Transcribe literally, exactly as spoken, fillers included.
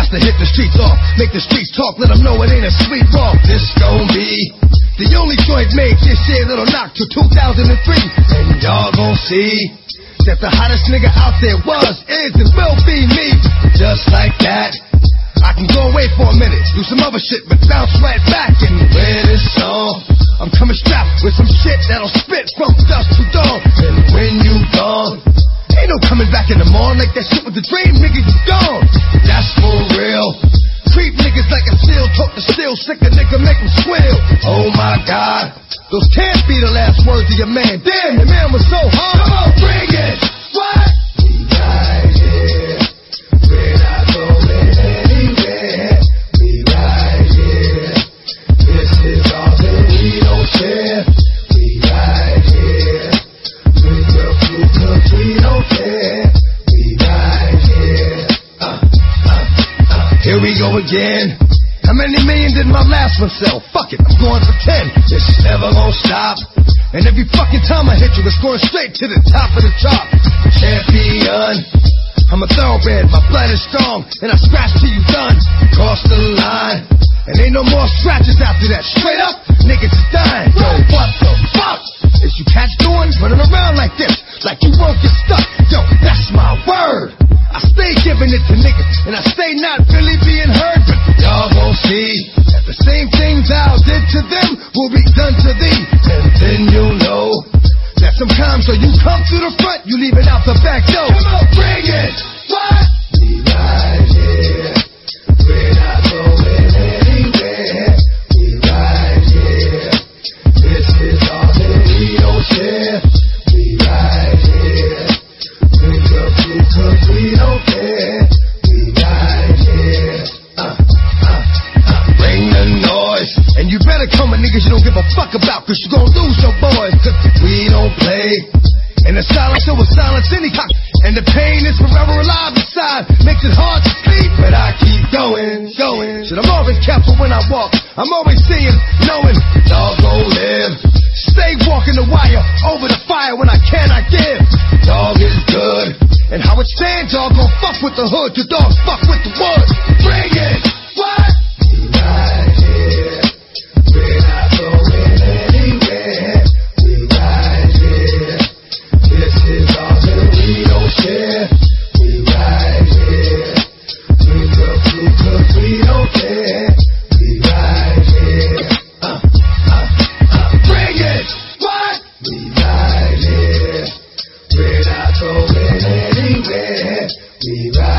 got to hit the streets off, make the streets talk, let them know it ain't a sweet walk. This gon' be the only joint made this year that'll knock to two thousand three. And y'all gon' see that the hottest nigga out there was, is, and will be me. Just like that, I can go away for a minute, do some other shit, but bounce right back and wear this song. I'm coming strapped with some shit that'll spit from dusk to dawn. And when you gone, ain't no coming back in the morning like that shit with the dream, nigga, you gone. That's for real. Creep niggas like a seal, talk to steel, sick a nigga, make him squeal. Oh my God, those can't be the last words of your man. Damn, your man was so hard. Come on, bring it. What? We right here. We're not going anywhere. We right here. This is all that we don't share. We right here. With the few, cause we don't care. We right here. Uh, uh, uh. Here we go again. How many million did my last one sell? Fuck it, I'm going for ten. This is never gonna stop. And every fucking time I hit you, it's going straight to the top of the chart. Champion, I'm a thoroughbred, my blood is strong, and I scratch till you done. Cross the line, and ain't no more scratches after that. Straight up, niggas is dying. Yo, what the fuck is you cats doing? Running around like this, like you won't get stuck. Yo, that's my word. I stay giving it to niggas, and I stay not really being heard. But y'all gon' see that the same things I did to them will be done to thee. And then you'll know that sometimes when you come to the front, you leave it out the back door. Come on, bring it. What? We right here. We're not going anywhere. We right here. This is all that we don't share. We right here. Bring your food cause we don't care. We right here. Uh, uh, uh. Bring the noise. And you better come with niggas you don't give a fuck about, cause you gon' lose your boys. Cause we don't play. And the silence over silence any cock. And the pain is forever alive inside. Makes it hard to sleep, but I keep going, going. Shit, I'm always careful when I walk. I'm always seeing, knowing, dog gon' live. Stay walking the wire, over the fire when I cannot give. Dog is good. And how it stands, dog gon' fuck with the hood. Your dog fuck with the wood. Bring it. What? We right here. We're not going anywhere. We right here. This is all that we don't share. We right here. Bring the food cause we don't care. We right here. Uh, uh, uh. Bring it. What? We right here. We're not going anywhere. We right